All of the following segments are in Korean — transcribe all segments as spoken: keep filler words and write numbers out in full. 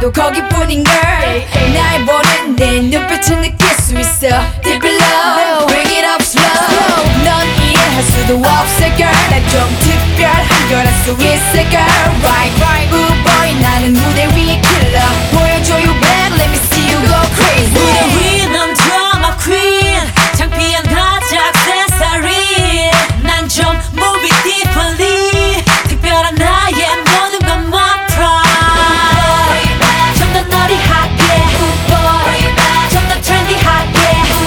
나도 거기뿐인 걸 날 보는 내 눈빛을 느낄 수 있어 Deep below Bring it up slow 넌 이해할 수도 없을 걸 난 좀 특별한 걸 알 수 있을 걸 Right right Ooh boy 나는 무대 위의 killer 보여줘요 back Let me see you go crazy 무대 위 넌 drama queen 창피한 가작 accessory 난 좀 move it deeply 특별한 나의 모든 건 my pride 좀 더 너리하게 좀 더 trendy하게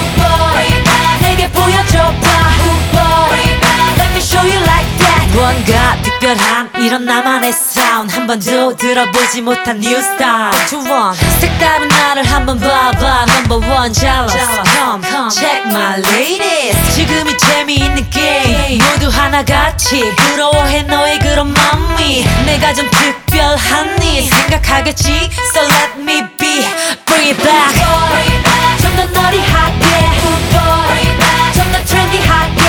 내게 보여줘봐 Let me show you like that 뭔가 특별한 이런 나만의 sound 한 번도 들어보지 못한 new style 투원 색다른 나를 한번 봐봐 number one jealous come check my ladies 지금이 재미있는 게임 모두 하나같이 부러워해 너의 그런 맘이 내가 좀 특별하니 생각하겠지 so let me be bring it back 좀 더 너리하게 좀 더 trendy하게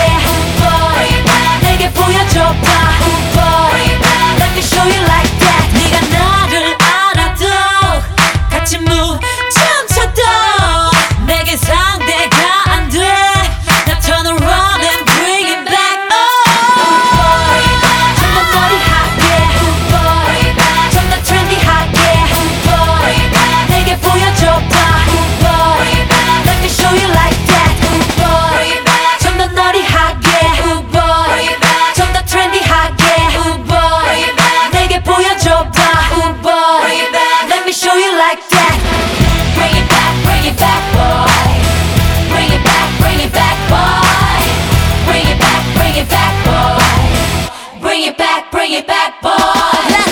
내게 보여줘봐 Let me show you like that 네가 나를 알아도 같이 move 춤춰도 내게 상대가 안돼 Now turn around and bring it back oh 좀 더 너리하게 좀 더 trendy하게 내게 보여줘봐 Let me show you like that 좀 더 너리하게 좀 더 trendy하게 내게 보여줘봐 Let me show you like that Bring it back, bring it back, boy Bring it back, bring it back, boy Bring it back, bring it back, boy Bring it back, bring it back, boy